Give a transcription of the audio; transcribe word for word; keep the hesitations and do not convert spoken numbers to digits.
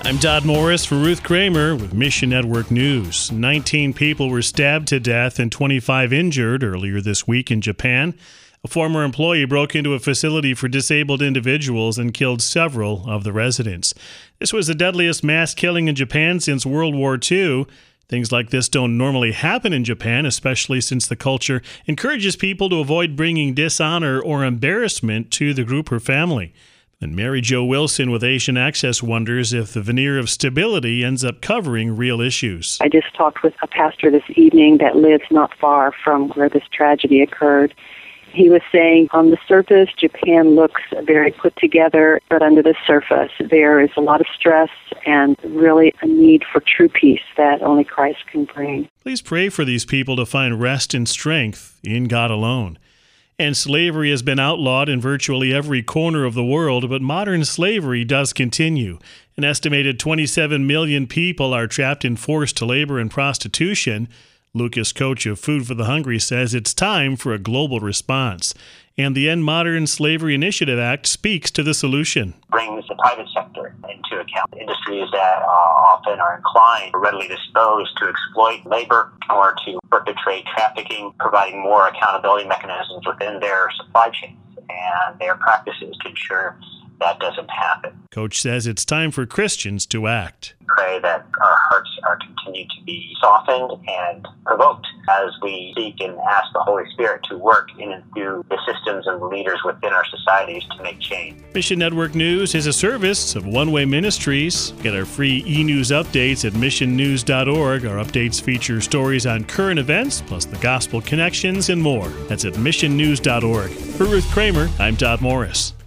I'm Todd Morris for Ruth Kramer with Mission Network News. nineteen people were stabbed to death and twenty-five injured earlier this week in Japan. A former employee broke into a facility for disabled individuals and killed several of the residents. This was the deadliest mass killing in Japan since World War Two. Things like this don't normally happen in Japan, especially since the culture encourages people to avoid bringing dishonor or embarrassment to the group or family. And Mary Jo Wilson with Asian Access wonders if the veneer of stability ends up covering real issues. I just talked with a pastor this evening that lives not far from where this tragedy occurred. He was saying on the surface, Japan looks very put together, but under the surface, there is a lot of stress and really a need for true peace that only Christ can bring. Please pray for these people to find rest and strength in God alone. And slavery has been outlawed in virtually every corner of the world, but modern slavery does continue. An estimated twenty-seven million people are trapped in forced labor and prostitution. Lucas Koch of Food for the Hungry says it's time for a global response. And the End Modern Slavery Initiative Act speaks to the solution. Brings the private sector into account. Industries that uh, often are inclined, readily disposed to exploit labor or to perpetrate trafficking, providing more accountability mechanisms within their supply chains and their practices to ensure that doesn't happen. Coach says it's time for Christians to act. Pray that our hearts are continued to be softened and provoked as we seek and ask the Holy Spirit to work in and through the systems and the leaders within our societies to make change. Mission Network News is a service of One Way Ministries. Get our free e-news updates at mission news dot org. Our updates feature stories on current events, plus the gospel connections and more. That's at mission news dot org. For Ruth Kramer, I'm Todd Morris.